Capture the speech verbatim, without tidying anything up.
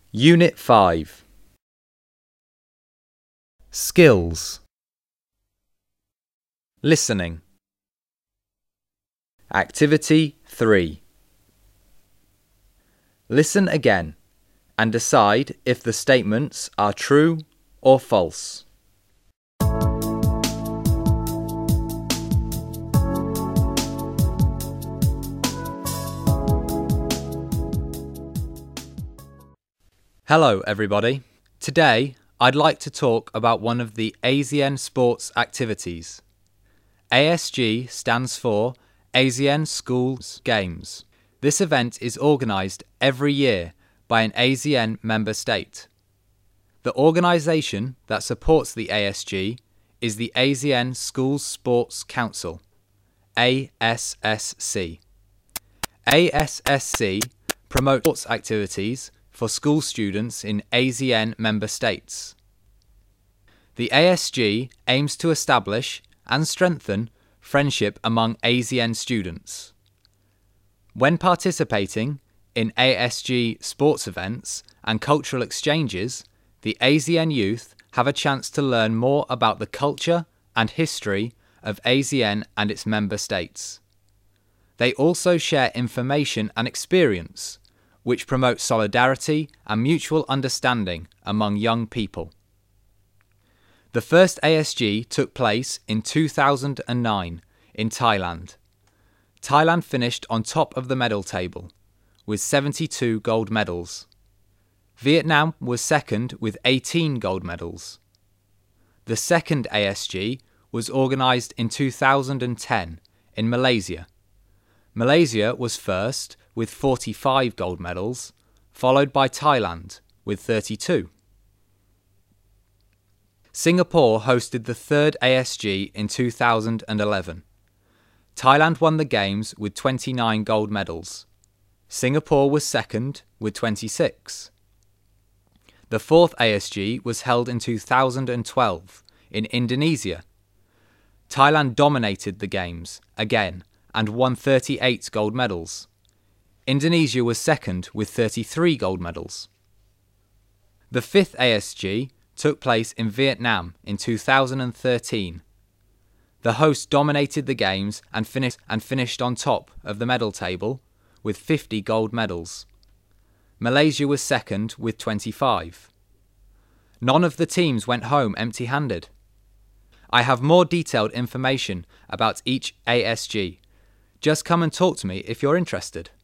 Unit five. Skills. Listening. Activity three. Listen again and decide if the statements are true or false. Hello everybody. Today I'd like to talk about one of the A S E N sports activities. A S G stands for A S E N Schools Games. This event is organised every year by an A S E N member state. The organisation that supports the A S G is the A S E N Schools Sports Council, A S S C. A S S C promotes sports activities for school students in A S E N member states. The A S G aims to establish and strengthen friendship among A S E N students. When participating in A S G sports events and cultural exchanges, the A S E N youth have a chance to learn more about the culture and history of A S E N and its member states. They also share information and experience, which promotes solidarity and mutual understanding among young people. The first A S G took place in two thousand nine in Thailand. Thailand finished on top of the medal table with seventy-two gold medals. Vietnam was second with eighteen gold medals. The second A S G was organised in two thousand ten in Malaysia. Malaysia was first with forty-five gold medals, followed by Thailand with thirty-two. Singapore hosted the third A S G in two thousand eleven. Thailand won the Games with twenty-nine gold medals. Singapore was second with twenty-six. The fourth A S G was held in two thousand twelve in Indonesia. Thailand dominated the Games again and won thirty-eight gold medals. Indonesia was second with thirty-three gold medals. The fifth A S G took place in Vietnam in two thousand thirteen. The host dominated the Games and finished, and finished on top of the medal table with fifty gold medals. Malaysia was second with twenty-five. None of the teams went home empty-handed. I have more detailed information about each A S G. Just come and talk to me if you're interested.